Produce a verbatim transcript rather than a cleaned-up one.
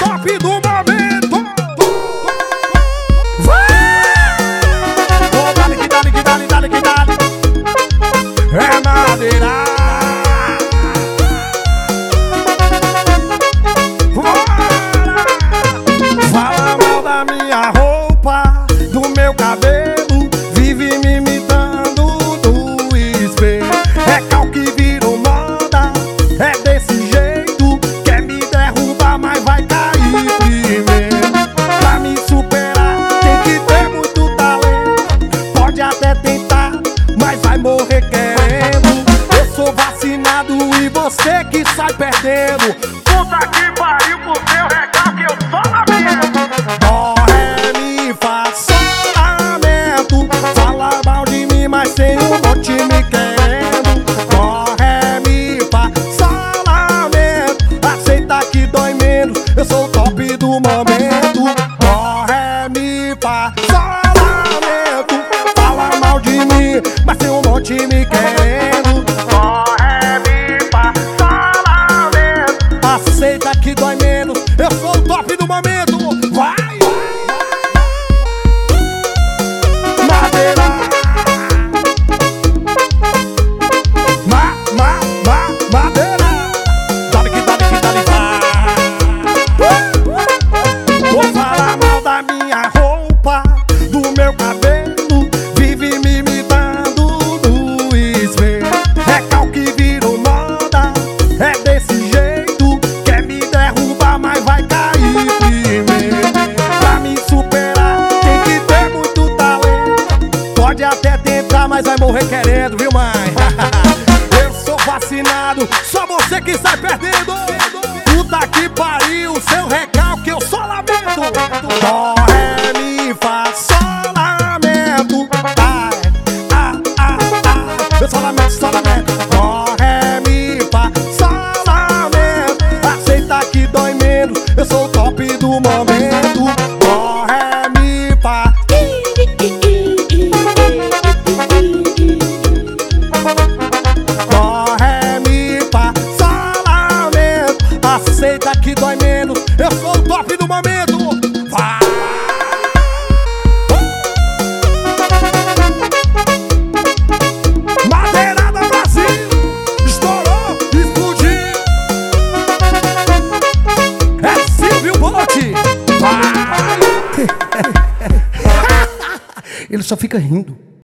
top do momento. Oh, dale que dale que dale, dale que dale. É madeira. Fala mal da minha roupa, do meu cabelo, vive me imitando do espelho. É cal que virou moda, é desse jeito. Quer me derrubar, mas vai cair primeiro. Pra me superar, tem que ter muito talento. Pode até tentar, mas vai morrer querendo. Eu sou vacinado e você que sai perdendo. Puta que pariu pro seu recalque, eu só lamento. Dó, ré, mi, fá, sol, lamento. Fala mal de mim, mas sem um monte me querendo. Dó, ré, mi, fá, sol, lamento. Aceita que dói menos, eu sou o top do momento. Dó, ré, mi, fá, sol, lamento. Fala mal de mim, mas sem um monte me querendo. Dó, ré, mi, fá, sol, lamento. Aceita que dói menos, eu sou o top do momento. Vai! Madeira! Ma, ma, ma, madeira! Dale que dale que dale, vai! Vou falar mal da minha roupa, do meu cabelo, vive me imitando no espelho. É cal que virou moda, é desse jeito. Quer me derrubar, mas vai cair primeiro. Pra me superar, tem que ter muito talento. Pode até tentar, mas vai morrer querendo, viu, mãe? Eu sou vacinado, só você que sai perdendo. Puta que pariu, seu recalque, eu só lamento. Dó, ré, mi, fá, sol, lamento. Ai, ah, ah, ah, eu só lamento, só lamento. Dó, ré, mi, fá, sol, lamento. Aceita que dói menos, eu sou o top do momento. Dó, ré, mi, fá. Dó, ré, mi, fá, sol, lamento. Aceita que dói menos, eu sou o top do momento. Vai! Madeirada Brasil, estourou, explodiu. É Silvio Botti. Vai! Ele só fica rindo.